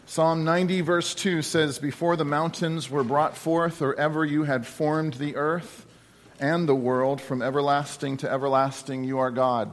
Psalm 90 verse 2 says, "Before the mountains were brought forth, or ever you had formed the earth and the world, from everlasting to everlasting you are God."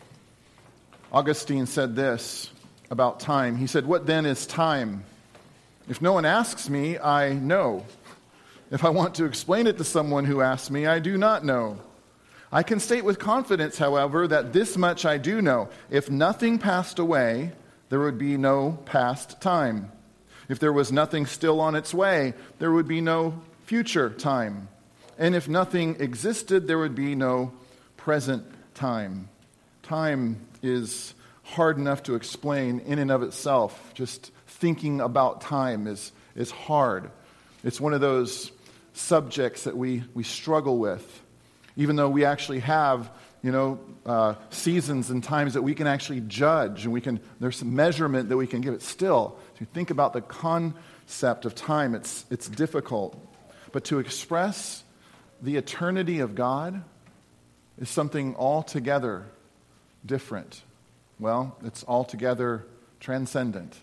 Augustine said this about time. He said, "What then is time? If no one asks me, I know. If I want to explain it to someone who asks me, I do not know. I can state with confidence, however, that this much I do know. If nothing passed away, there would be no past time. If there was nothing still on its way, there would be no future time. And if nothing existed, there would be no present time." Time is hard enough to explain in and of itself. Just thinking about time is hard. It's one of those subjects that we struggle with, even though we actually have seasons and times that we can actually judge, and there's some measurement that we can give it. Still, to think about the concept of time, it's difficult. But to express the eternity of God is something altogether different. Well, it's altogether transcendent.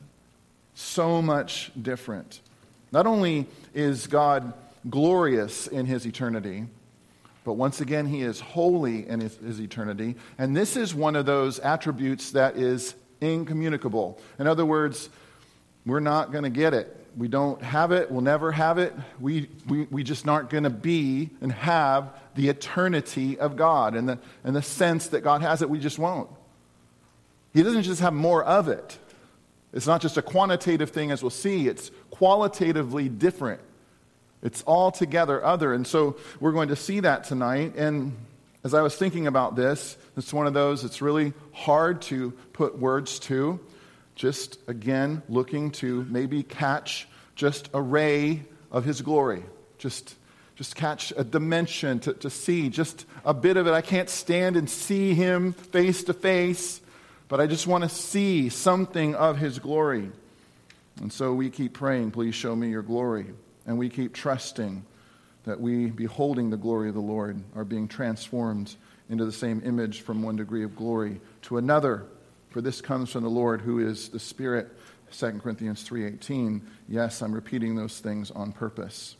So much different. Not only is God glorious in his eternity, but once again, he is holy in his eternity. And this is one of those attributes that is incommunicable. In other words, we're not going to get it. We don't have it. We'll never have it. We just aren't going to be and have the eternity of God. And the sense that God has it, we just won't. He doesn't just have more of it. It's not just a quantitative thing, as we'll see. It's qualitatively different. It's altogether other. And so we're going to see that tonight. And as I was thinking about this, it's one of those it's really hard to put words to. Just, again, looking to maybe catch just a ray of his glory. Just catch a dimension to see just a bit of it. I can't stand and see him face to face, but I just want to see something of his glory. And so we keep praying, "Please show me your glory." And we keep trusting that we, beholding the glory of the Lord, are being transformed into the same image from one degree of glory to another. For this comes from the Lord, who is the Spirit. 2 Corinthians 3:18. Yes, I'm repeating those things on purpose.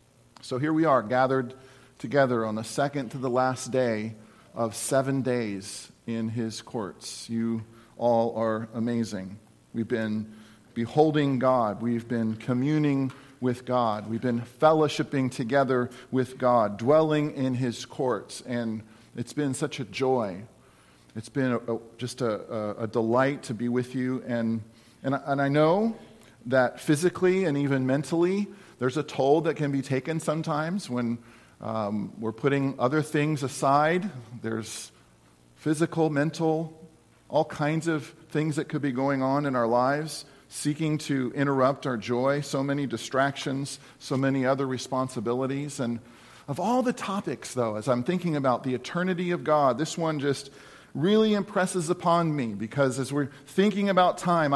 So here we are, gathered together on the second to the last day of 7 days in his courts. You all are amazing. We've been beholding God. We've been communing with God. We've been fellowshipping together with God, dwelling in his courts, and it's been such a joy. It's been just a delight to be with you, and I know that physically and even mentally, there's a toll that can be taken sometimes when we're putting other things aside. There's physical, mental, all kinds of things that could be going on in our lives, seeking to interrupt our joy, so many distractions, so many other responsibilities. And of all the topics, though, as I'm thinking about the eternity of God, this one just really impresses upon me, because as we're thinking about time,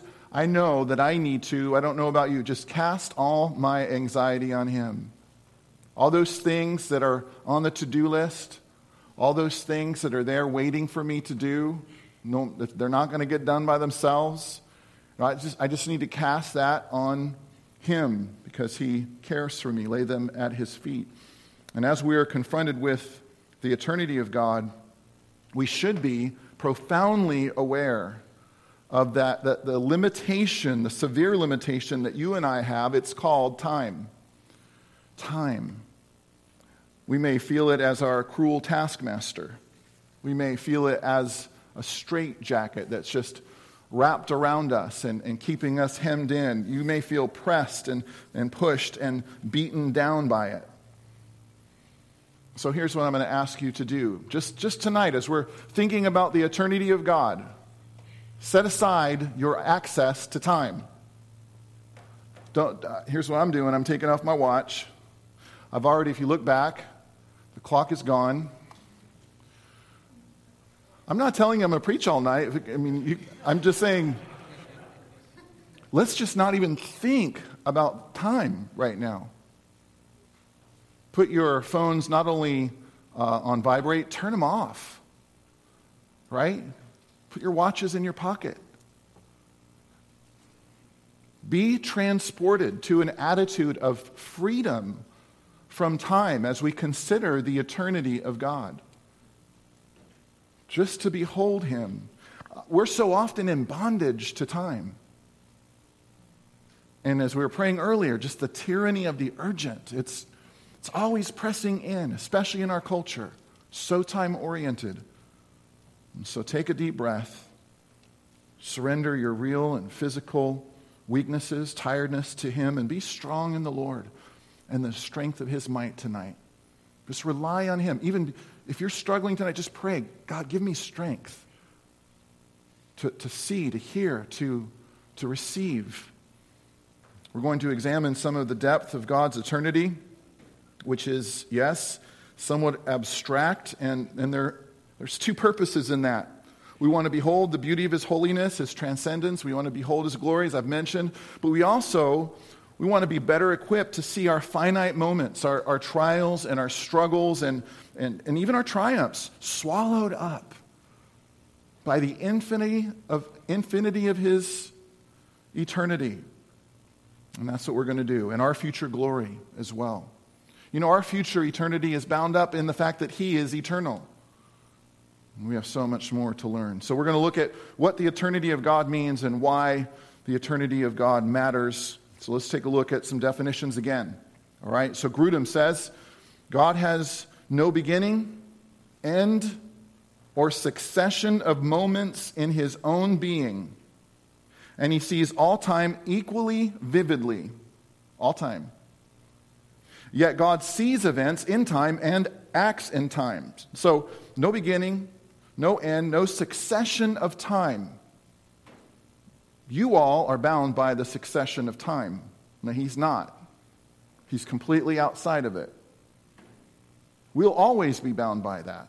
I know that I need to, I don't know about you, just cast all my anxiety on him. All those things that are on the to-do list, all those things that are there waiting for me to do, no, they're not going to get done by themselves. I just need to cast that on him, because he cares for me, lay them at his feet. And as we are confronted with the eternity of God, we should be profoundly aware of that the limitation, the severe limitation that you and I have. It's called time. Time. We may feel it as our cruel taskmaster. We may feel it as a straitjacket that's just wrapped around us and keeping us hemmed in. You may feel pressed and pushed and beaten down by it. So here's what I'm going to ask you to do. Just tonight, as we're thinking about the eternity of God, set aside your access to time. Here's what I'm doing. I'm taking off my watch. I've already, if you look back, the clock is gone. I'm not telling you I'm going to preach all night. I'm just saying, let's just not even think about time right now. Put your phones not only on vibrate, turn them off, right? Put your watches in your pocket. be transported to an attitude of freedom from time as we consider the eternity of God. Just to behold him. We're so often in bondage to time. And as we were praying earlier, just the tyranny of the urgent. It's always pressing in, especially in our culture. So time-oriented. And so take a deep breath. Surrender your real and physical weaknesses, tiredness to him, and be strong in the Lord and the strength of his might tonight. Just rely on him. Even if you're struggling tonight, just pray, God, give me strength to see, to hear, to receive. We're going to examine some of the depth of God's eternity, which is, yes, somewhat abstract, and there's two purposes in that. We want to behold the beauty of his holiness, his transcendence. We want to behold his glory, as I've mentioned. But we want to be better equipped to see our finite moments, our trials and our struggles and even our triumphs swallowed up by the infinity of his eternity. And that's what we're going to do, and our future glory as well. You know, our future eternity is bound up in the fact that he is eternal. We have so much more to learn. So we're going to look at what the eternity of God means and why the eternity of God matters. So let's take a look at some definitions again. All right, so Grudem says, God has no beginning, end, or succession of moments in his own being. And he sees all time equally vividly. All time. Yet God sees events in time and acts in time. So no beginning, no end, no succession of time. You all are bound by the succession of time. No, he's not. He's completely outside of it. We'll always be bound by that.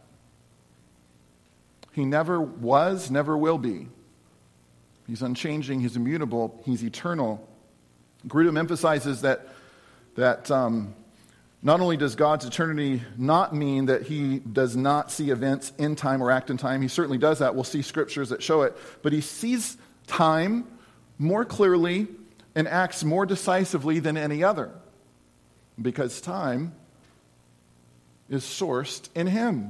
He never was, never will be. He's unchanging, he's immutable, he's eternal. Grudem emphasizes that not only does God's eternity not mean that he does not see events in time or act in time, he certainly does that. We'll see scriptures that show it. But he sees time more clearly and acts more decisively than any other. Because time is sourced in him.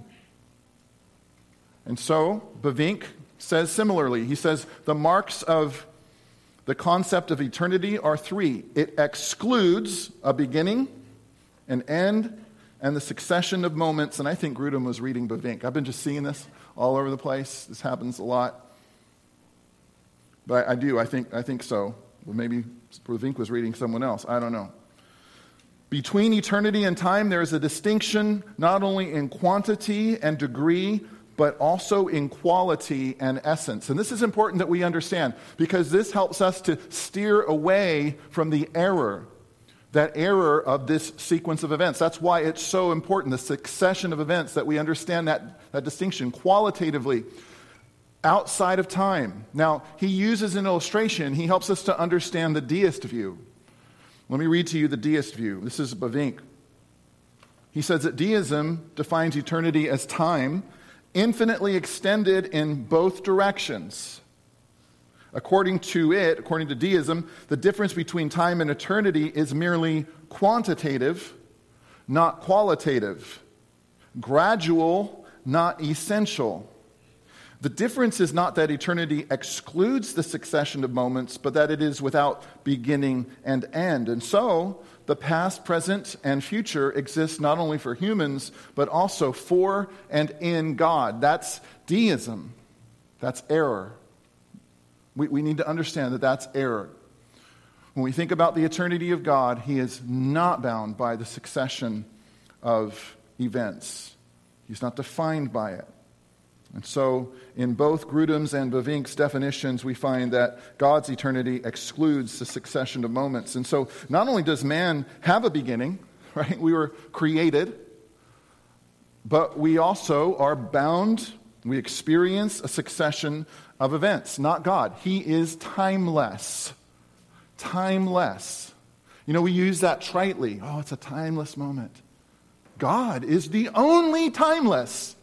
And so, Bavinck says similarly. He says, the marks of the concept of eternity are three. It excludes a beginning, an end, and the succession of moments. And I think Grudem was reading Bavinck. I've been just seeing this all over the place. This happens a lot. But I think so. Well, maybe Bavinck was reading someone else. I don't know. Between eternity and time, there is a distinction not only in quantity and degree, but also in quality and essence. And this is important that we understand, because this helps us to steer away from the error, that error of this sequence of events. That's why it's so important, the succession of events, that we understand that distinction qualitatively outside of time. Now, he uses an illustration. He helps us to understand the deist view. Let me read to you the deist view. This is Bavinck. He says that deism defines eternity as time infinitely extended in both directions. According to deism, the difference between time and eternity is merely quantitative, not qualitative. Gradual, not essential. The difference is not that eternity excludes the succession of moments, but that it is without beginning and end. And so, the past, present, and future exist not only for humans, but also for and in God. That's deism. That's error. We need to understand that that's error. When we think about the eternity of God, he is not bound by the succession of events. He's not defined by it. And so, in both Grudem's and Bavinck's definitions, we find that God's eternity excludes the succession of moments. And so, not only does man have a beginning, right? We were created, but we also are bound, we experience a succession of events, not God. He is timeless. Timeless. You know, we use that tritely. Oh, it's a timeless moment. God is the only timeless.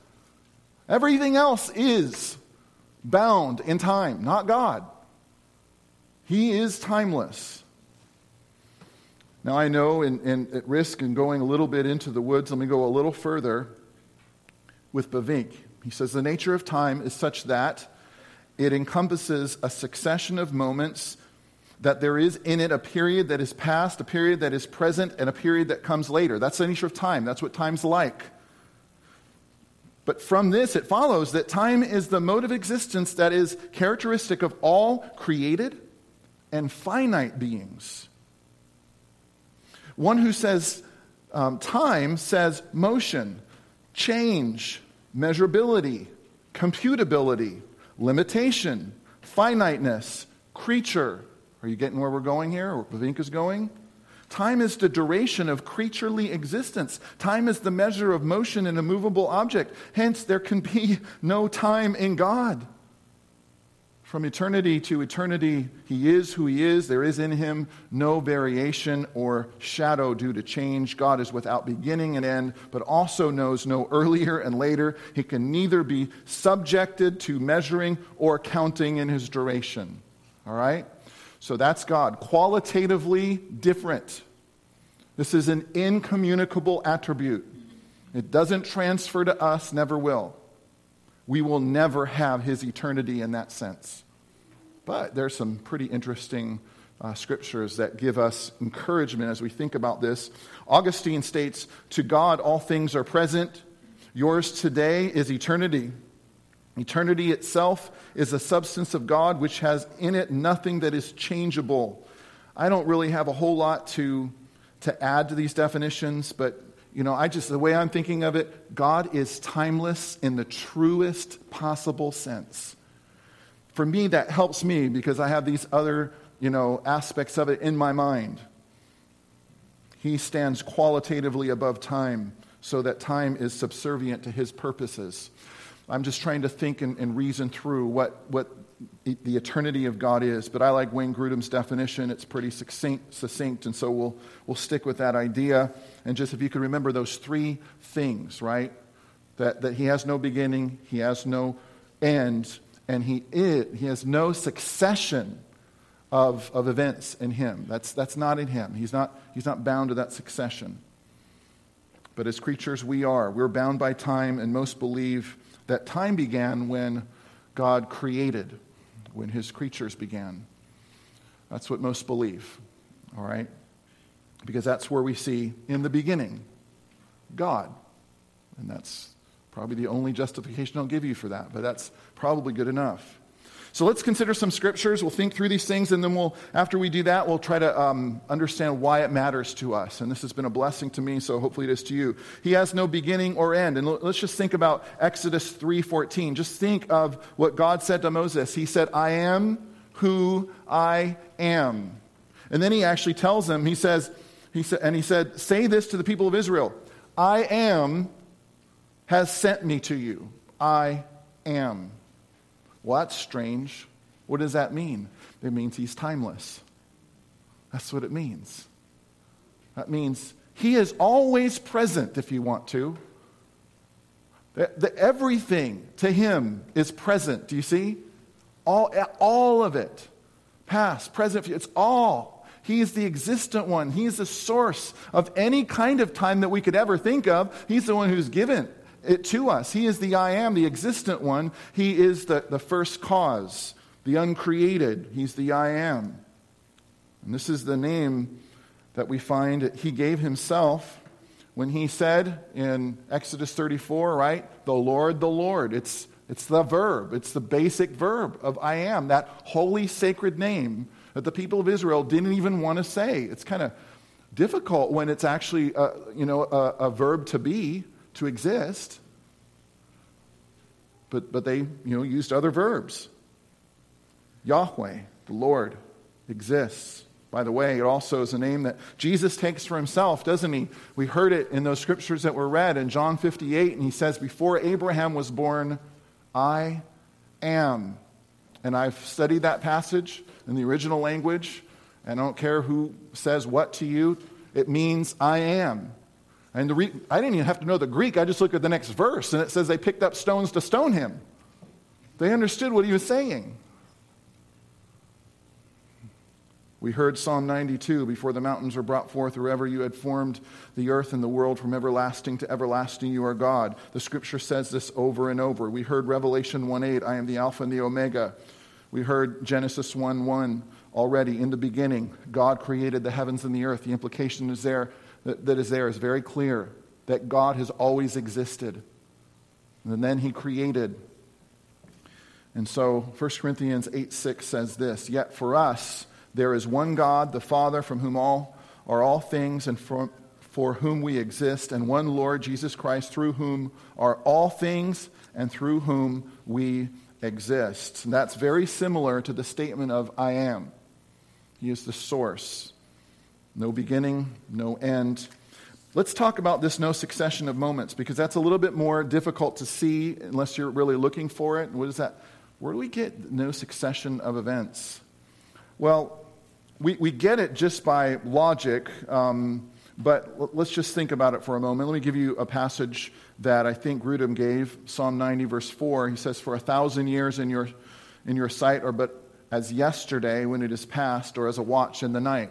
Everything else is bound in time, not God. He is timeless. Now I know, and at risk in going a little bit into the woods, let me go a little further with Bavinck. He says the nature of time is such that it encompasses a succession of moments, that there is in it a period that is past, a period that is present, and a period that comes later. That's the nature of time. That's what time's like. But from this, it follows that time is the mode of existence that is characteristic of all created and finite beings. One who says time says motion, change, measurability, computability, limitation, finiteness, creature. Are you getting where we're going here, or Bavinck is going? Time is the duration of creaturely existence. Time is the measure of motion in a movable object. Hence, there can be no time in God. From eternity to eternity, He is who He is. There is in Him no variation or shadow due to change. God is without beginning and end, but also knows no earlier and later. He can neither be subjected to measuring or counting in His duration. All right? So that's God. Qualitatively different. This is an incommunicable attribute. It doesn't transfer to us, never will. We will never have His eternity in that sense. But there's some pretty interesting scriptures that give us encouragement as we think about this. Augustine states, "To God all things are present. Yours today is eternity. Eternity itself is a substance of God which has in it nothing that is changeable." I don't really have a whole lot to add to these definitions, but the way I'm thinking of it, God is timeless in the truest possible sense. For me, that helps me because I have these other, aspects of it in my mind. He stands qualitatively above time so that time is subservient to His purposes. I'm just trying to think and reason through what the eternity of God is. But I like Wayne Grudem's definition. It's pretty succinct, and so we'll stick with that idea. And just if you could remember those three things, right? That He has no beginning, He has no end, and He has no succession of events in Him. That's not in Him. He's not bound to that succession. But as creatures, we're bound by time, and most believe that time began when God created, when His creatures began. That's what most believe, all right? Because that's where we see, in the beginning, God. And that's probably the only justification I'll give you for that, but that's probably good enough. So let's consider some scriptures. We'll think through these things, and then after we do that, we'll try to understand why it matters to us. And this has been a blessing to me, so hopefully it is to you. He has no beginning or end. And let's just think about Exodus 3:14. Just think of what God said to Moses. He said, "I am who I am." And then He actually tells them, He said, "Say this to the people of Israel, I am has sent me to you. I am." Well, that's strange. What does that mean? It means He's timeless. That's what it means. That means He is always present, if you want to. Everything to Him is present. Do you see? All of it. Past, present, future. It's all. He is the existent one. He is the source of any kind of time that we could ever think of. He's the one who's given it to us. He is the I am, the existent one. He is the first cause, the uncreated. He's the I am. And this is the name that we find He gave Himself when He said in Exodus 34, right? The Lord. It's the verb. It's the basic verb of I am, that holy sacred name that the people of Israel didn't even want to say. It's kind of difficult when it's actually a verb to be, to exist, but they used other verbs. Yahweh, the Lord, exists. By the way, it also is a name that Jesus takes for Himself, doesn't He? We heard it in those scriptures that were read in John 58, and He says, "Before Abraham was born, I am." And I've studied that passage in the original language, and I don't care who says what to you, it means I am. And I didn't even have to know the Greek. I just looked at the next verse, and it says they picked up stones to stone Him. They understood what He was saying. We heard Psalm 92, before the mountains were brought forth, or ever you had formed the earth and the world, from everlasting to everlasting you are God. The Scripture says this over and over. We heard Revelation 1:8, I am the Alpha and the Omega. We heard Genesis 1:1 already. In the beginning, God created the heavens and the earth. The implication is that is very clear, that God has always existed. And then he created. And so 1 Corinthians 8:6 says this, yet for us there is one God, the Father, from whom all are all things and for whom we exist, and one Lord, Jesus Christ, through whom are all things and through whom we exist. And that's very similar to the statement of I am. He is the source. No beginning, no end. Let's talk about this no succession of moments, because that's a little bit more difficult to see unless you're really looking for it. What is that? Where do we get no succession of events? Well, we get it just by logic, but let's just think about it for a moment. Let me give you a passage that I think Grudem gave, Psalm 90, verse 4. He says, for 1,000 years in your sight are but as yesterday when it is past, or as a watch in the night.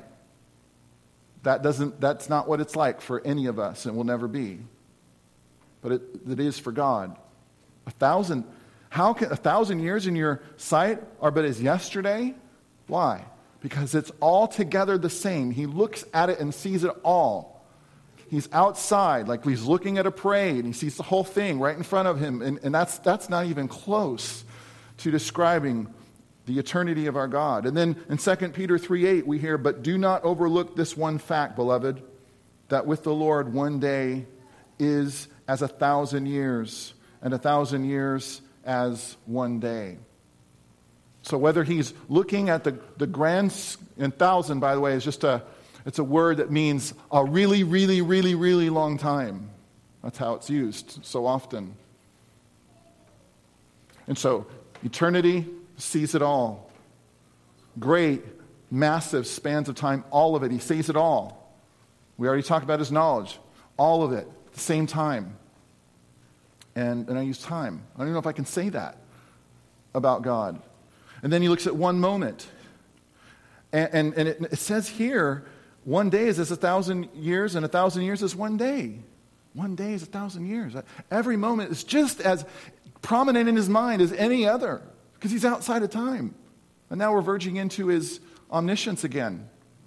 That's not what it's like for any of us, and will never be. But it is for God. 1,000, how can 1,000 years in your sight are but as yesterday? Why? Because it's all together the same. He looks at it and sees it all. He's outside, like he's looking at a parade. He sees the whole thing right in front of him. And that's not even close to describing the eternity of our God. And then in 2 Peter 3:8 we hear, but do not overlook this one fact, beloved, that with the Lord one day is as 1,000 years, and 1,000 years as one day. So whether he's looking at the grand, and 1,000, by the way, is just it's a word that means a really, really, really, really long time. That's how it's used so often. And so eternity sees it all. Great, massive spans of time, all of it. He sees it all. We already talked about his knowledge. All of it at the same time. And I use time. I don't even know if I can say that about God. And then he looks at one moment. And it says here, one day is as 1,000 years, and 1,000 years is one day. One day is 1,000 years. Every moment is just as prominent in his mind as any other, because he's outside of time. And now we're verging into his omniscience again.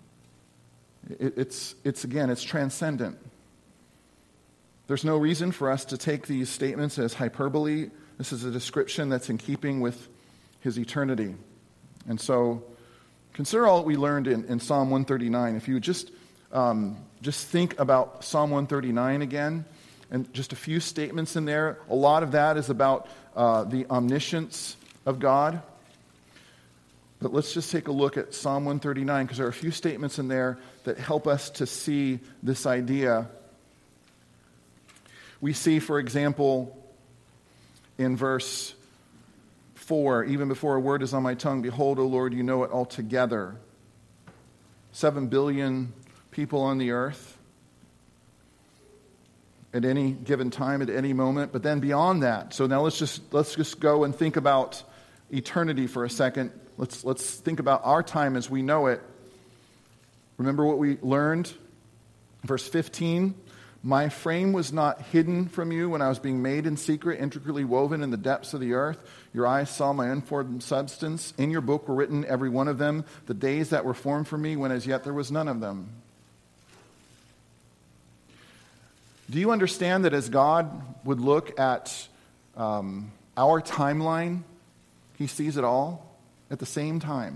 It's transcendent. There's no reason for us to take these statements as hyperbole. This is a description that's in keeping with his eternity. And so consider all that we learned in Psalm 139. If you would just think about Psalm 139 again, and just a few statements in there. A lot of that is about the omniscience of God. But let's just take a look at Psalm 139, because there are a few statements in there that help us to see this idea. We see, for example, in verse 4, even before a word is on my tongue, behold, O Lord, you know it altogether. 7 billion people on the earth at any given time, at any moment. But then beyond that, so now let's just go and think about eternity for a second. Let's think about our time as we know it. Remember what we learned? Verse 15, my frame was not hidden from you when I was being made in secret, intricately woven in the depths of the earth. Your eyes saw my unformed substance. In your book were written, every one of them, the days that were formed for me, when as yet there was none of them. Do you understand that as God would look at our timeline, he sees it all at the same time,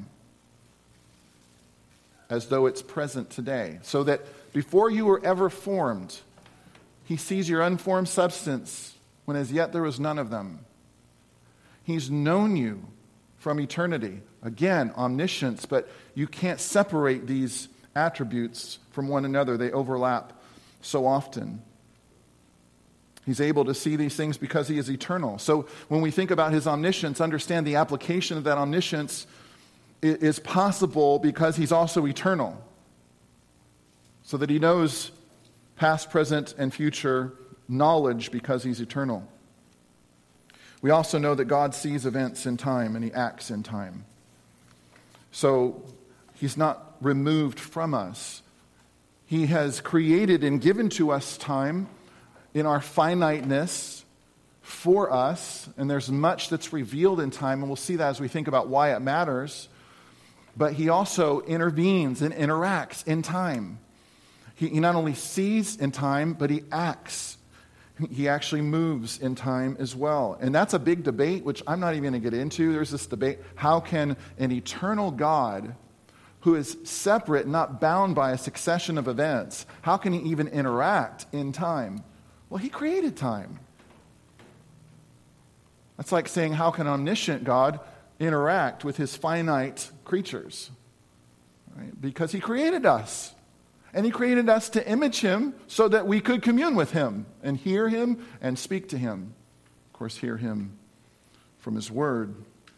as though it's present today? So that before you were ever formed, he sees your unformed substance when as yet there was none of them. He's known you from eternity. Again, omniscience, but you can't separate these attributes from one another. They overlap so often. He's able to see these things because he is eternal. So when we think about his omniscience, understand the application of that omniscience is possible because he's also eternal. So that he knows past, present, and future knowledge because he's eternal. We also know that God sees events in time and he acts in time. So He's not removed from us. He has created and given to us time in our finiteness for us, and there's much that's revealed in time, and we'll see that as we think about why it matters. But he also intervenes and interacts in time. He not only sees in time, but he acts. He actually moves in time as well. And that's a big debate, which I'm not even going to get into. There's this debate. How can an eternal God who is separate, not bound by a succession of events, how can he even interact in time? Well, he created time. That's like saying, how can omniscient God interact with his finite creatures? Right? Because he created us. And he created us to image him so that we could commune with him and hear him and speak to him. Of course, hear him from his word.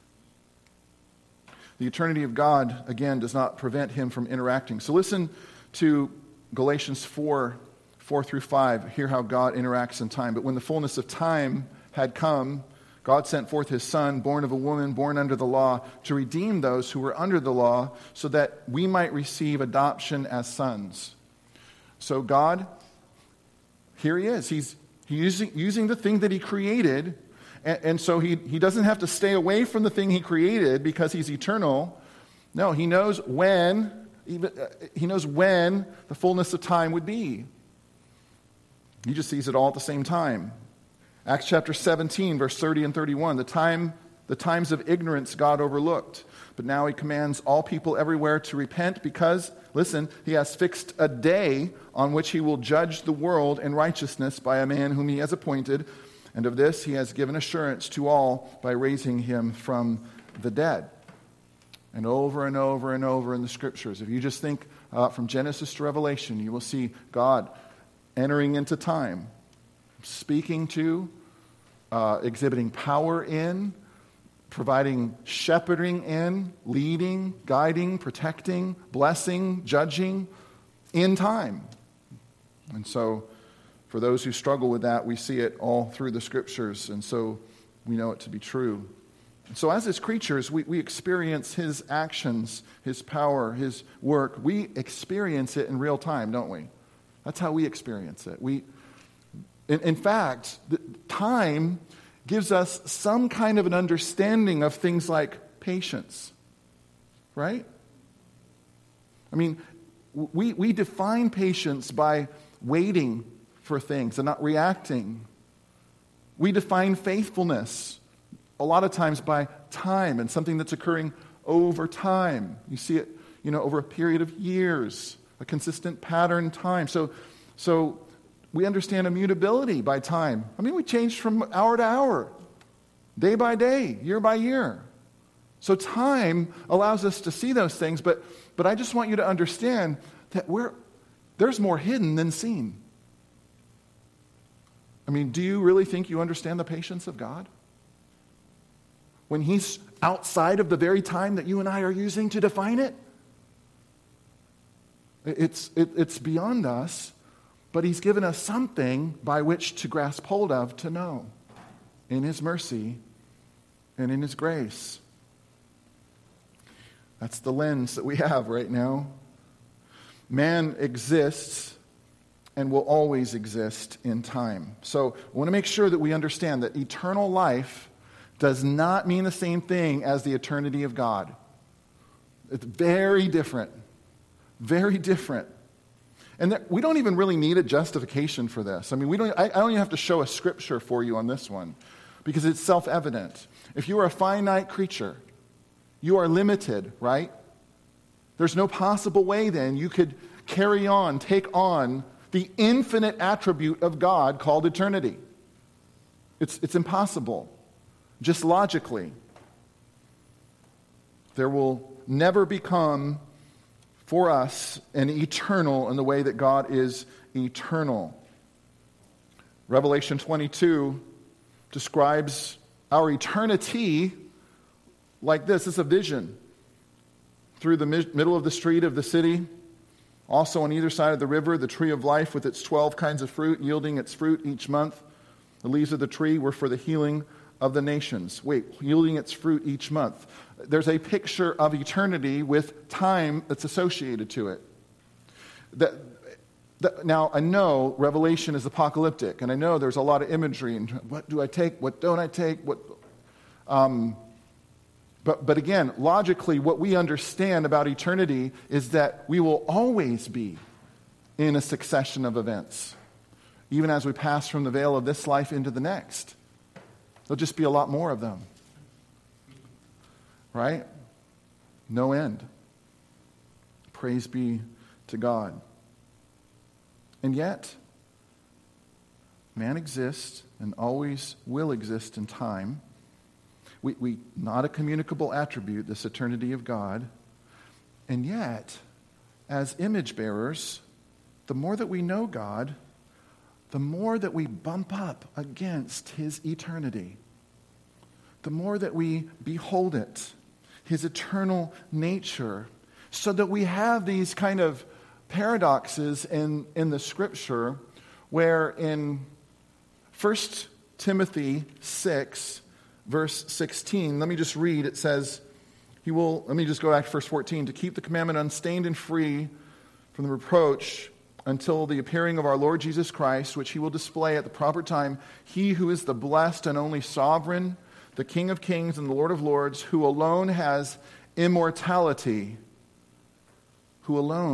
The eternity of God, again, does not prevent him from interacting. So listen to Galatians 4:4-5. Hear how God interacts in time. But when the fullness of time had come, God sent forth his Son, born of a woman, born under the law, to redeem those who were under the law, so that we might receive adoption as sons. So God, here he is. He's using the thing that he created, and so he doesn't have to stay away from the thing he created because he's eternal. No, he knows when the fullness of time would be. He just sees it all at the same time. Acts chapter 17, verse 30 and 31, the times of ignorance God overlooked, but now he commands all people everywhere to repent because, listen, he has fixed a day on which he will judge the world in righteousness by a man whom he has appointed, and of this he has given assurance to all by raising him from the dead. And over and over and over in the Scriptures, if you just think from Genesis to Revelation, you will see God entering into time, speaking to, exhibiting power in, providing shepherding in, leading, guiding, protecting, blessing, judging in time. And so for those who struggle with that, we see it all through the Scriptures, and so we know it to be true. And so as his creatures, we experience his actions, his power, his work. We experience it in real time, don't we? That's how we experience it. In fact, time gives us some kind of an understanding of things like patience, right? I mean, we define patience by waiting for things and not reacting. We define faithfulness a lot of times by time and something that's occurring over time. You see it, over a period of years, a consistent pattern time. So we understand immutability by time. I mean, we change from hour to hour, day by day, year by year. So time allows us to see those things, but I just want you to understand that there's more hidden than seen. I mean, do you really think you understand the patience of God? When he's outside of the very time that you and I are using to define it? It's beyond us. But he's given us something by which to grasp hold of, to know, in his mercy and in his grace. That's the lens that we have right now. Man exists and will always exist in time. So I want to make sure that we understand that eternal life does not mean the same thing as the eternity of God. It's very different. Very different. And we don't even really need a justification for this. I mean, I don't even have to show a scripture for you on this one because it's self-evident. If you are a finite creature, you are limited, right? There's no possible way then you could take on the infinite attribute of God called eternity. It's impossible, just logically. There will never become for us an eternal in the way that God is eternal. Revelation 22 describes our eternity like this. It's a vision. Through the middle of the street of the city, also on either side of the river, the tree of life with its 12 kinds of fruit, yielding its fruit each month. The leaves of the tree were for the healing of the nations. Wait, yielding its fruit each month. There's a picture of eternity with time that's associated to it. Now, I know Revelation is apocalyptic, and I know there's a lot of imagery, and what do I take, what don't I take, But again, logically, what we understand about eternity is that we will always be in a succession of events, even as we pass from the veil of this life into the next. There'll just be a lot more of them. Right? No end. Praise be to God. And yet, man exists and always will exist in time. We not a communicable attribute, this eternity of God. And yet, as image bearers, the more that we know God, the more that we bump up against his eternity. The more that we behold it, his eternal nature, so that we have these kind of paradoxes in the Scripture, where in 1 Timothy 6, verse 16, let me just read, it says, let me just go back to verse 14, to keep the commandment unstained and free from the reproach until the appearing of our Lord Jesus Christ, which he will display at the proper time, he who is the blessed and only sovereign, the King of kings and the Lord of lords, who alone has immortality, who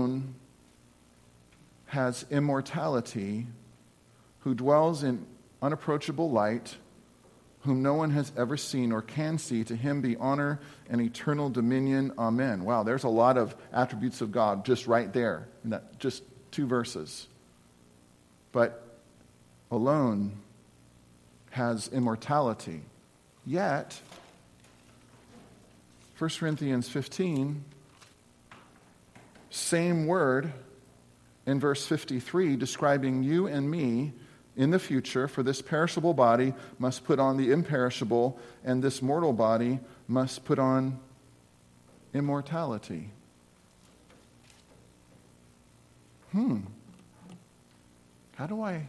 dwells in unapproachable light, whom no one has ever seen or can see. To him be honor and eternal dominion. Amen. Wow, there's a lot of attributes of God just right there, in that just 2 verses. But alone has immortality. Yet, 1 Corinthians 15, same word in verse 53, describing you and me in the future, for this perishable body must put on the imperishable, and this mortal body must put on immortality. How do I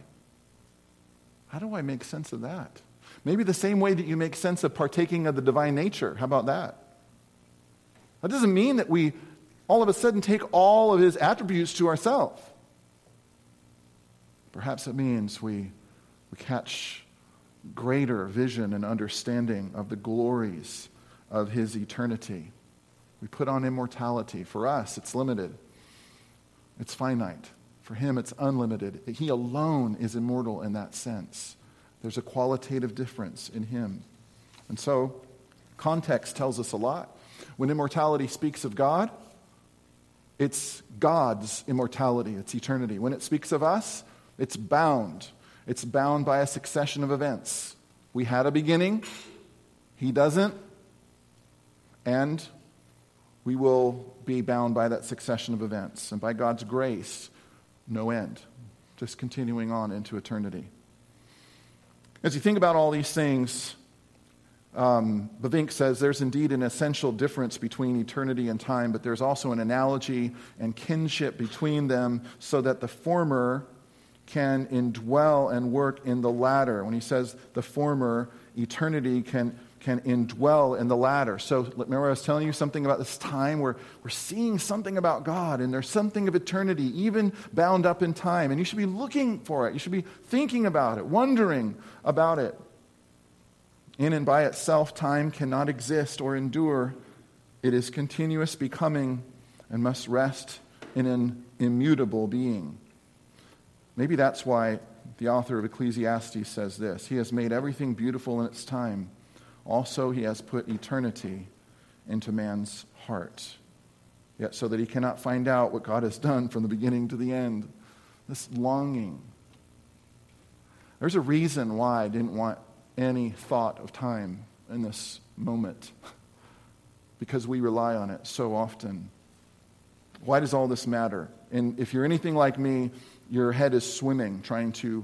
make sense of that? Maybe the same way that you make sense of partaking of the divine nature. How about that? That doesn't mean that we all of a sudden take all of his attributes to ourselves. Perhaps it means we catch greater vision and understanding of the glories of his eternity. We put on immortality. For us, it's limited. It's finite. For him, it's unlimited. He alone is immortal in that sense. There's a qualitative difference in him. And so, context tells us a lot. When immortality speaks of God, it's God's immortality, it's eternity. When it speaks of us, it's bound. It's bound by a succession of events. We had a beginning, he doesn't, and we will be bound by that succession of events. And by God's grace, no end. Just continuing on into eternity. As you think about all these things, Bavinck says there's indeed an essential difference between eternity and time, but there's also an analogy and kinship between them so that the former can indwell and work in the latter. When he says the former, eternity can indwell in the latter. So remember I was telling you something about this time where we're seeing something about God and there's something of eternity even bound up in time. And you should be looking for it. You should be thinking about it, wondering about it. In and by itself, time cannot exist or endure. It is continuous becoming and must rest in an immutable being. Maybe that's why the author of Ecclesiastes says this. He has made everything beautiful in its time. Also, he has put eternity into man's heart, yet so that he cannot find out what God has done from the beginning to the end. This longing. There's a reason why I didn't want any thought of time in this moment, because we rely on it so often. Why does all this matter? And if you're anything like me, your head is swimming, trying to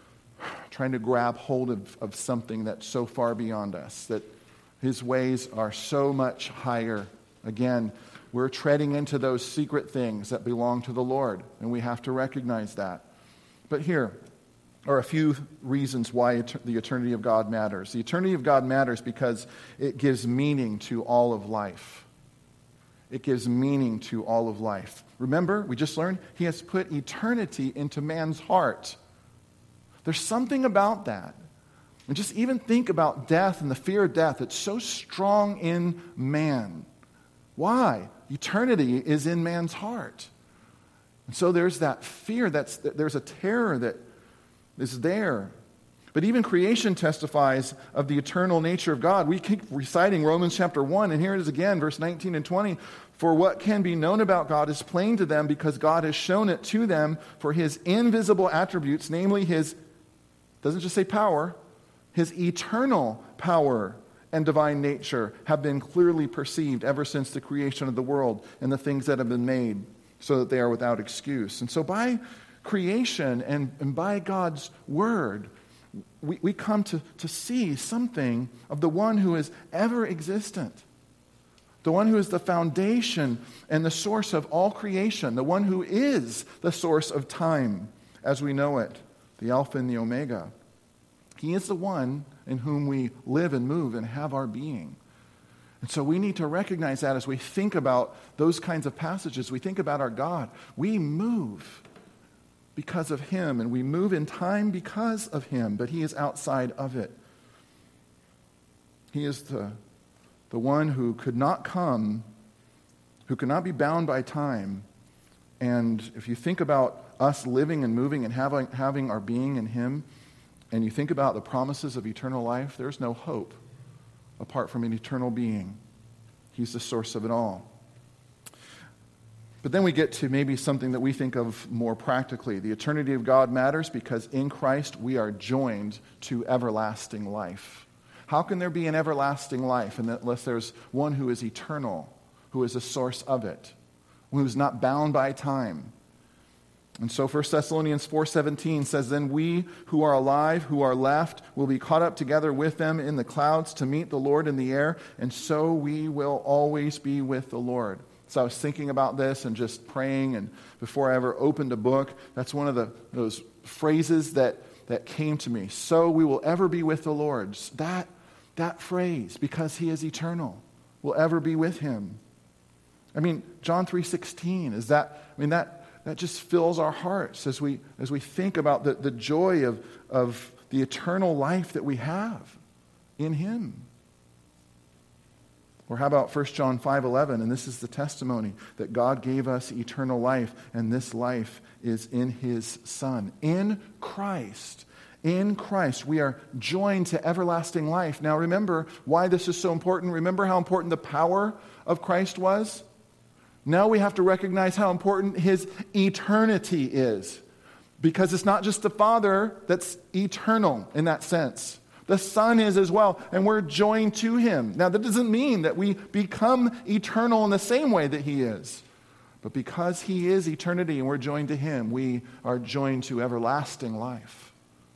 grab hold of something that's so far beyond us, that his ways are so much higher. Again, we're treading into those secret things that belong to the Lord, and we have to recognize that. But here, or a few reasons why the eternity of God matters. The eternity of God matters because it gives meaning to all of life. It gives meaning to all of life. Remember, we just learned, he has put eternity into man's heart. There's something about that. And just even think about death and the fear of death. It's so strong in man. Why? Eternity is in man's heart. And so there's that fear, there's a terror that is there. But even creation testifies of the eternal nature of God. We keep reciting Romans chapter 1, and here it is again, verse 19 and 20. For what can be known about God is plain to them because God has shown it to them, for his invisible attributes, namely his, doesn't just say power, his eternal power and divine nature have been clearly perceived ever since the creation of the world and the things that have been made, so that they are without excuse. And so by creation and by God's word, we come to see something of the one who is ever existent, the one who is the foundation and the source of all creation, the one who is the source of time as we know it, the Alpha and the Omega. He is the one in whom we live and move and have our being. And so we need to recognize that as we think about those kinds of passages, we think about our God. We move because of him, and we move in time because of him, but he is outside of it. He is the one who could not come, who could not be bound by time. And if you think about us living and moving and having our being in him, and you think about the promises of eternal life, there's no hope apart from an eternal being. He's the source of it all. But then we get to maybe something that we think of more practically. The eternity of God matters because in Christ we are joined to everlasting life. How can there be an everlasting life unless there's one who is eternal, who is the source of it, who is not bound by time? And so 1 Thessalonians 4:17 says, Then we who are alive, who are left, will be caught up together with them in the clouds to meet the Lord in the air, and so we will always be with the Lord. So I was thinking about this and just praying, and before I ever opened a book, that's one of those phrases that came to me. So we will ever be with the Lord. That phrase, because he is eternal, will ever be with him. I mean, John 3:16, that just fills our hearts as we think about the joy of the eternal life that we have in him. Or how about 1 John 5:11, and this is the testimony that God gave us eternal life, and this life is in his Son. In Christ, we are joined to everlasting life. Now remember why this is so important. Remember how important the power of Christ was? Now we have to recognize how important his eternity is. Because it's not just the Father that's eternal in that sense. The Son is as well, and we're joined to him. Now that doesn't mean that we become eternal in the same way that he is. But because he is eternity and we're joined to him, we are joined to everlasting life.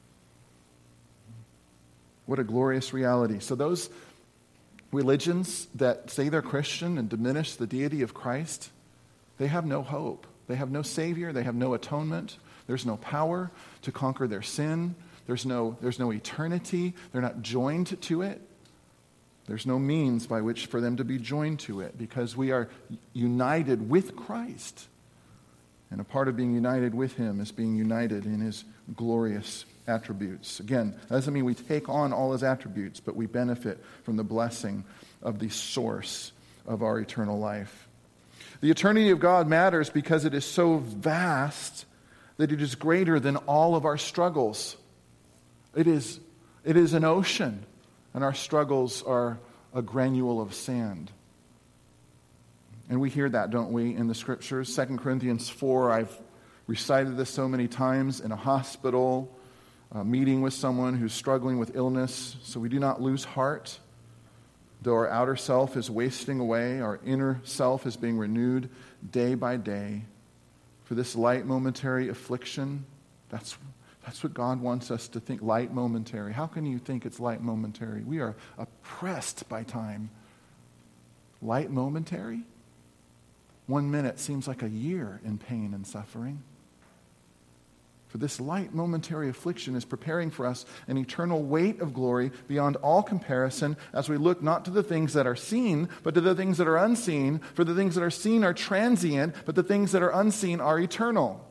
What a glorious reality. So those religions that say they're Christian and diminish the deity of Christ, they have no hope. They have no Savior. They have no atonement. There's no power to conquer their sin. There's no eternity. They're not joined to it. There's no means by which for them to be joined to it because we are united with Christ. And a part of being united with him is being united in his glorious attributes. Again, that doesn't mean we take on all his attributes, but we benefit from the blessing of the source of our eternal life. The eternity of God matters because it is so vast that it is greater than all of our struggles. It is an ocean, and our struggles are a granule of sand. And we hear that, don't we, in the Scriptures? 2 Corinthians 4, I've recited this so many times in a hospital, meeting with someone who's struggling with illness. So we do not lose heart. Though our outer self is wasting away, our inner self is being renewed day by day. For this light momentary affliction, that's what God wants us to think, light momentary. How can you think it's light momentary? We are oppressed by time. Light momentary? 1 minute seems like a year in pain and suffering. For this light momentary affliction is preparing for us an eternal weight of glory beyond all comparison as we look not to the things that are seen, but to the things that are unseen. For the things that are seen are transient, but the things that are unseen are eternal.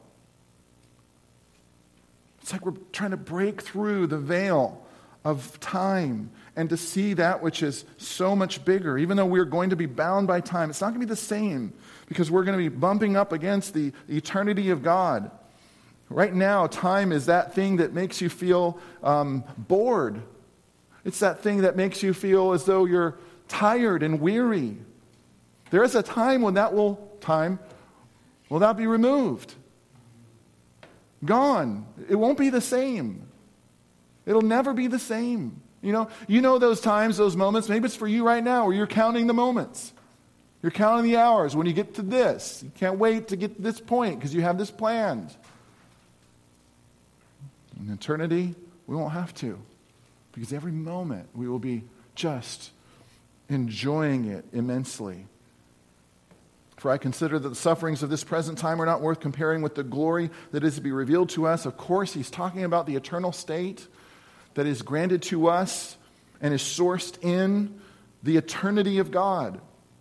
It's like we're trying to break through the veil of time and to see that which is so much bigger. Even though we're going to be bound by time, it's not going to be the same because we're going to be bumping up against the eternity of God. Right now, time is that thing that makes you feel bored. It's that thing that makes you feel as though you're tired and weary. There is a time when that will be removed. Gone. It won't be the same. It'll never be the same. You know those times, those moments, maybe it's for you right now where you're counting the moments. You're counting the hours when you get to this. You can't wait to get to this point because you have this planned. In eternity, we won't have to, because every moment we will be just enjoying it immensely. For I consider that the sufferings of this present time are not worth comparing with the glory that is to be revealed to us. Of course, he's talking about the eternal state that is granted to us and is sourced in the eternity of God.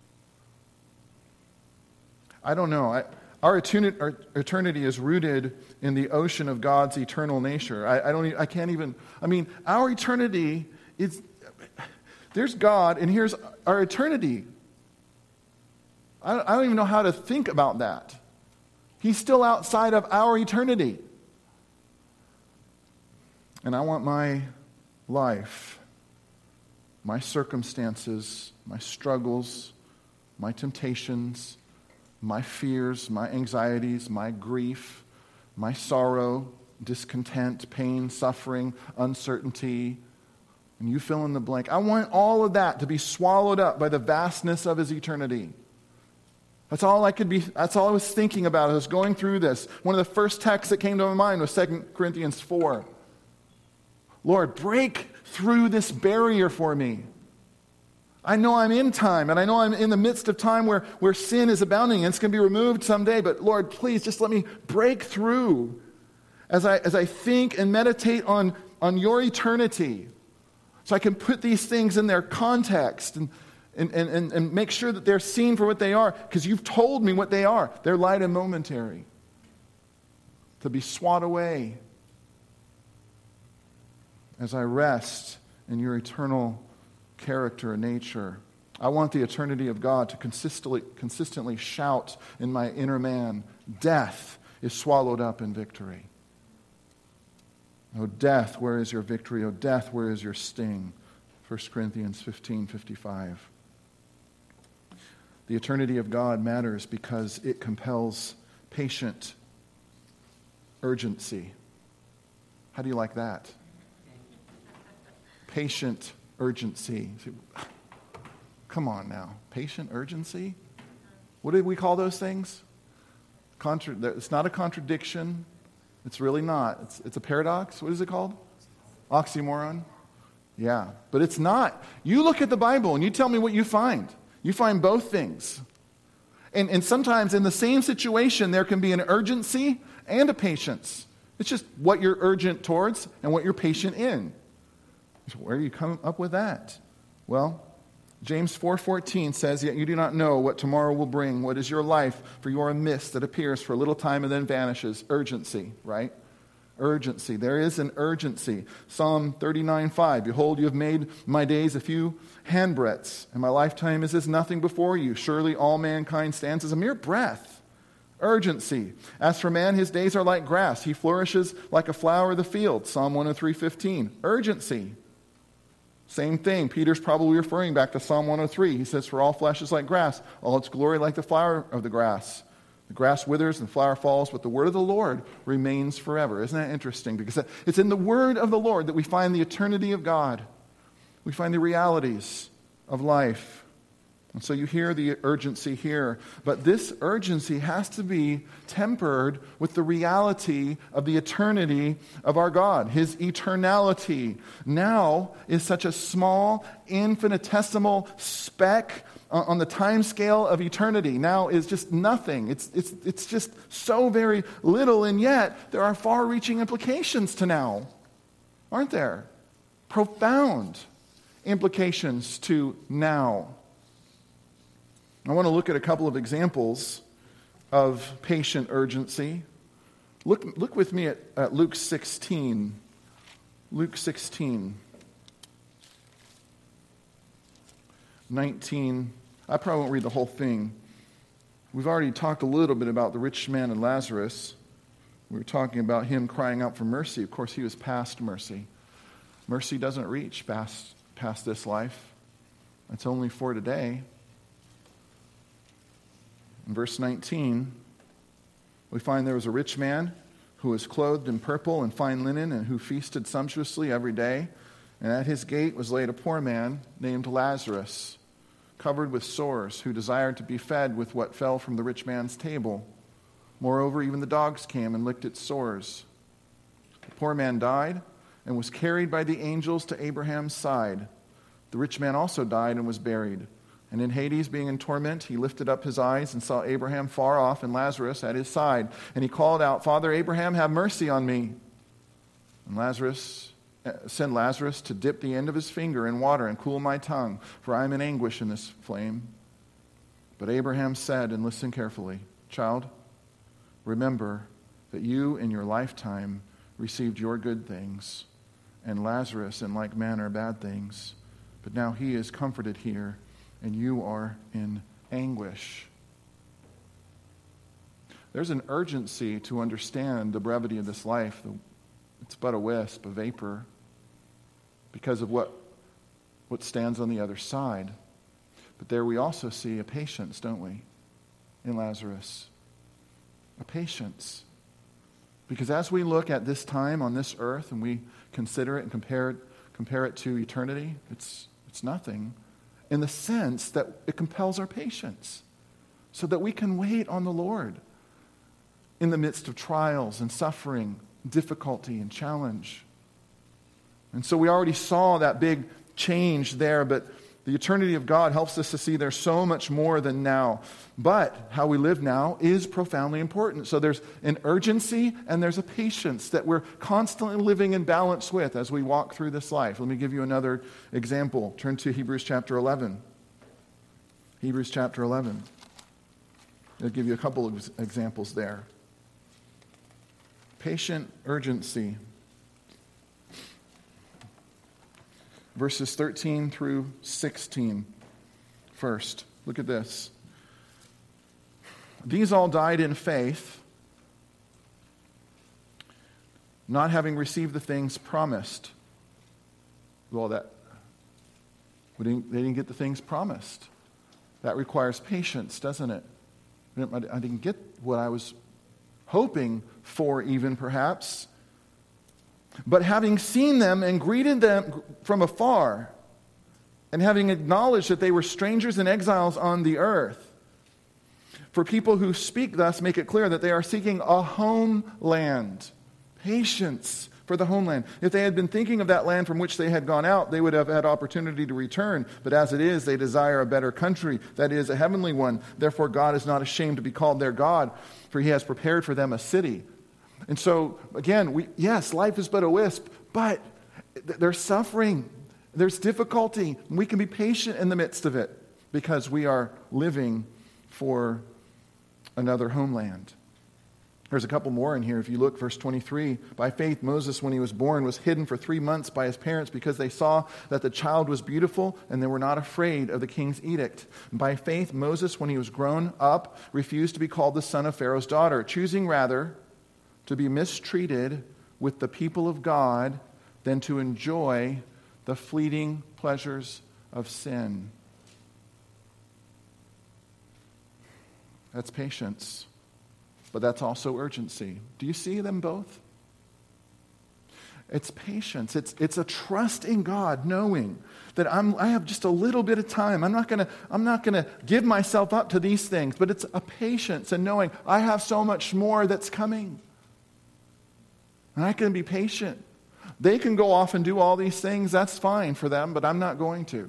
I don't know. Our eternity is rooted in the ocean of God's eternal nature. Our eternity is, there's God and here's our eternity. I don't even know how to think about that. He's still outside of our eternity. And I want my life, my circumstances, my struggles, my temptations, my fears, my anxieties, my grief, my sorrow, discontent, pain, suffering, uncertainty, and you fill in the blank. I want all of that to be swallowed up by the vastness of his eternity. That's all I was thinking about as I was going through this. One of the first texts that came to my mind was 2 Corinthians 4. Lord, break through this barrier for me. I know I'm in time, and I know I'm in the midst of time where sin is abounding, and it's going to be removed someday. But Lord, please just let me break through as I think and meditate on your eternity, so I can put these things in their context and make sure that they're seen for what they are, because you've told me what they are. They're light and momentary, to be swat away as I rest in your eternal character and nature. I want the eternity of God to consistently shout in my inner man, death is swallowed up in victory. O death, where is your victory? O death, where is your sting? 1 Corinthians 15:55. The eternity of God matters because it compels patient urgency. How do you like that? Patient urgency. Come on now. Patient urgency? What did we call those things? It's not a contradiction. It's really not. It's a paradox. What is it called? Oxymoron? Yeah, but it's not. You look at the Bible and you tell me what you find. You find both things. And sometimes in the same situation, there can be an urgency and a patience. It's just what you're urgent towards and what you're patient in. So where do you come up with that? Well, James 4:14 says, "Yet you do not know what tomorrow will bring. What is your life? For you are a mist that appears for a little time and then vanishes." Urgency, right? Urgency. There is an urgency. Psalm 39:5, "Behold, you have made my days a few handbreadths, and my lifetime is as nothing before you. Surely all mankind stands as a mere breath." Urgency. "As for man, his days are like grass. He flourishes like a flower of the field." Psalm 103:15. Urgency. Same thing. Peter's probably referring back to Psalm 103. He says, "For all flesh is like grass, all its glory like the flower of the grass. The grass withers and the flower falls, but the word of the Lord remains forever." Isn't that interesting? Because it's in the word of the Lord that we find the eternity of God. We find the realities of life. And so you hear the urgency here. But this urgency has to be tempered with the reality of the eternity of our God, his eternality. Now is such a small, infinitesimal speck on the time scale of eternity. Now is just nothing. It's just so very little, and yet there are far-reaching implications to now, aren't there? Profound implications to now. I want to look at a couple of examples of patient urgency. Look with me at Luke 16. Luke 16. 19. I probably won't read the whole thing. We've already talked a little bit about the rich man and Lazarus. We were talking about him crying out for mercy. Of course, he was past mercy. Mercy doesn't reach past this life. It's only for today. In verse 19, we find there was a rich man who was clothed in purple and fine linen and who feasted sumptuously every day. And at his gate was laid a poor man named Lazarus, covered with sores, who desired to be fed with what fell from the rich man's table. Moreover, even the dogs came and licked its sores. The poor man died and was carried by the angels to Abraham's side. The rich man also died and was buried. And in Hades, being in torment, he lifted up his eyes and saw Abraham far off and Lazarus at his side. And he called out, "Father Abraham, have mercy on me. And send Lazarus to dip the end of his finger in water and cool my tongue, for I am in anguish in this flame." But Abraham said, and listen carefully, "Child, remember that you in your lifetime received your good things, and Lazarus in like manner bad things. But now he is comforted here, and you are in anguish." There's an urgency to understand the brevity of this life. It's but a wisp, a vapor, because of what stands on the other side. But there we also see a patience, don't we, in Lazarus? A patience. Because as we look at this time on this earth and we consider it and compare it to eternity, it's nothing, in the sense that it compels our patience so that we can wait on the Lord in the midst of trials and suffering, difficulty and challenge. And so we already saw that big change there, but the eternity of God helps us to see there's so much more than now. But how we live now is profoundly important. So there's an urgency and there's a patience that we're constantly living in balance with as we walk through this life. Let me give you another example. Turn to Hebrews chapter 11. Hebrews chapter 11. I'll give you a couple of examples there. Patient urgency. Verses 13 through 16 first. Look at this. These all died in faith, not having received the things promised. Well, they didn't get the things promised. That requires patience, doesn't it? I didn't get what I was hoping for, even perhaps. But having seen them and greeted them from afar, and having acknowledged that they were strangers and exiles on the earth, for people who speak thus make it clear that they are seeking a homeland. Patience for the homeland. If they had been thinking of that land from which they had gone out, they would have had opportunity to return. But as it is, they desire a better country, that is, a heavenly one. Therefore, God is not ashamed to be called their God, for he has prepared for them a city. And so, again, yes, life is but a wisp, but there's suffering, there's difficulty. We can be patient in the midst of it because we are living for another homeland. There's a couple more in here. If you look, verse 23, by faith Moses, when he was born, was hidden for 3 months by his parents because they saw that the child was beautiful and they were not afraid of the king's edict. By faith Moses, when he was grown up, refused to be called the son of Pharaoh's daughter, choosing rather to be mistreated with the people of God than to enjoy the fleeting pleasures of sin. That's patience, but that's also urgency. Do you see them both? It's patience. It's a trust in God, knowing that I have just a little bit of time. I'm not gonna give myself up to these things, but it's a patience and knowing I have so much more that's coming. And I can be patient. They can go off and do all these things. That's fine for them, but I'm not going to.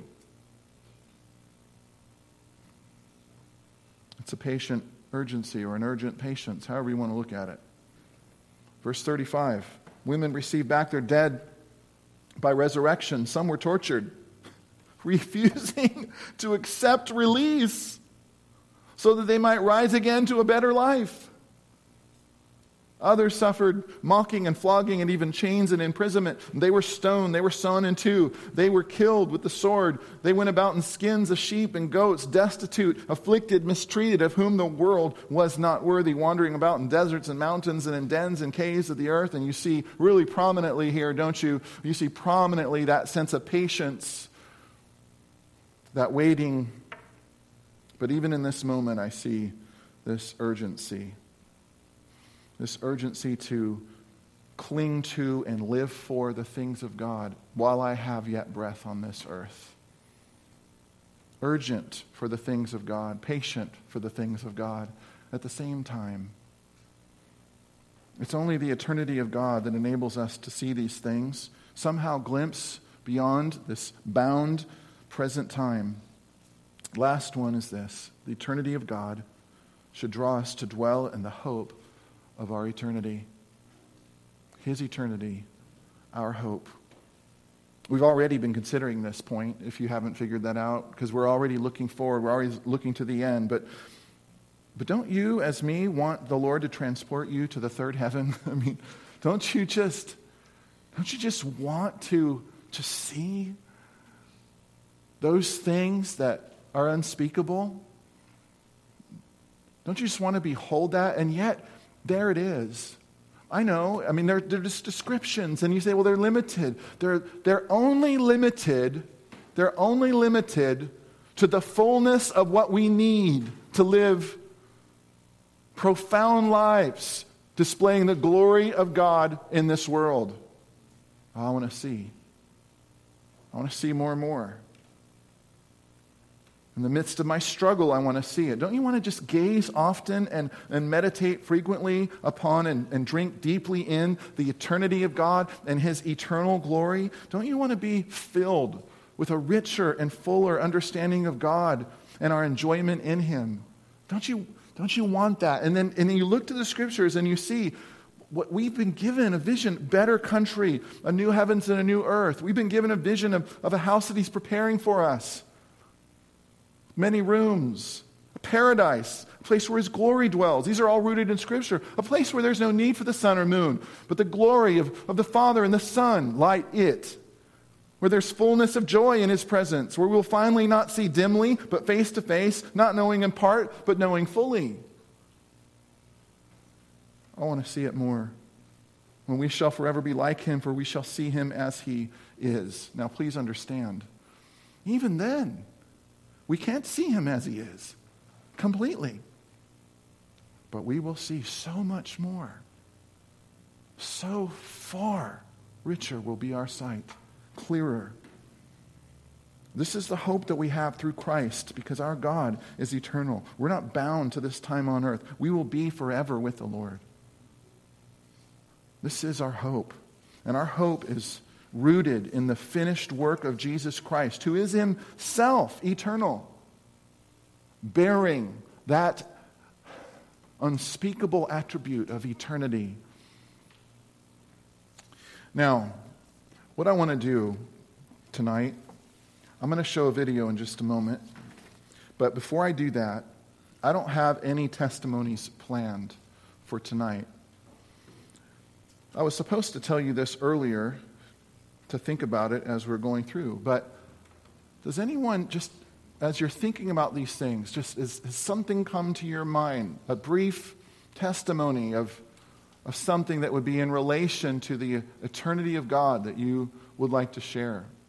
It's a patient urgency or an urgent patience, however you want to look at it. Verse 35, women received back their dead by resurrection. Some were tortured, refusing to accept release so that they might rise again to a better life. Others suffered mocking and flogging and even chains and imprisonment. They were stoned. They were sawn in two. They were killed with the sword. They went about in skins of sheep and goats, destitute, afflicted, mistreated, of whom the world was not worthy, wandering about in deserts and mountains and in dens and caves of the earth. And you see really prominently here, don't you? You see prominently that sense of patience, that waiting. But even in this moment, I see this urgency. This urgency to cling to and live for the things of God while I have yet breath on this earth. Urgent for the things of God, patient for the things of God at the same time. It's only the eternity of God that enables us to see these things, somehow glimpse beyond this bound present time. Last one is this: the eternity of God should draw us to dwell in the hope of our eternity. His eternity, our hope. We've already been considering this point, if you haven't figured that out, because we're already looking forward, we're already looking to the end. But don't you, as me, want the Lord to transport you to the third heaven? I mean, don't you just want to see those things that are unspeakable? Don't you just want to behold that? And yet, there it is. I know. I mean, they're just descriptions, and you say, well, they're limited. They're only limited. They're only limited to the fullness of what we need to live profound lives, displaying the glory of God in this world. I want to see. I want to see more and more. In the midst of my struggle, I want to see it. Don't you want to just gaze often and meditate frequently upon and drink deeply in the eternity of God and His eternal glory? Don't you want to be filled with a richer and fuller understanding of God and our enjoyment in Him? Don't you want that? And then you look to the Scriptures and you see what we've been given, a vision, better country, a new heavens and a new earth. We've been given a vision of a house that He's preparing for us. Many rooms, a paradise, a place where His glory dwells. These are all rooted in Scripture. A place where there's no need for the sun or moon, but the glory of the Father and the Son light it. Where there's fullness of joy in His presence. Where we'll finally not see dimly, but face to face, not knowing in part, but knowing fully. I want to see it more. When we shall forever be like Him, for we shall see Him as He is. Now please understand, even then, we can't see Him as He is completely. But we will see so much more. So far richer will be our sight, clearer. This is the hope that we have through Christ, because our God is eternal. We're not bound to this time on earth. We will be forever with the Lord. This is our hope. And our hope is rooted in the finished work of Jesus Christ, who is Himself eternal, bearing that unspeakable attribute of eternity. Now, what I want to do tonight, I'm going to show a video in just a moment, but before I do that, I don't have any testimonies planned for tonight. I was supposed to tell you this earlier, to think about it as we're going through. But does anyone, just as you're thinking about these things, just has something come to your mind, a brief testimony of something that would be in relation to the eternity of God that you would like to share?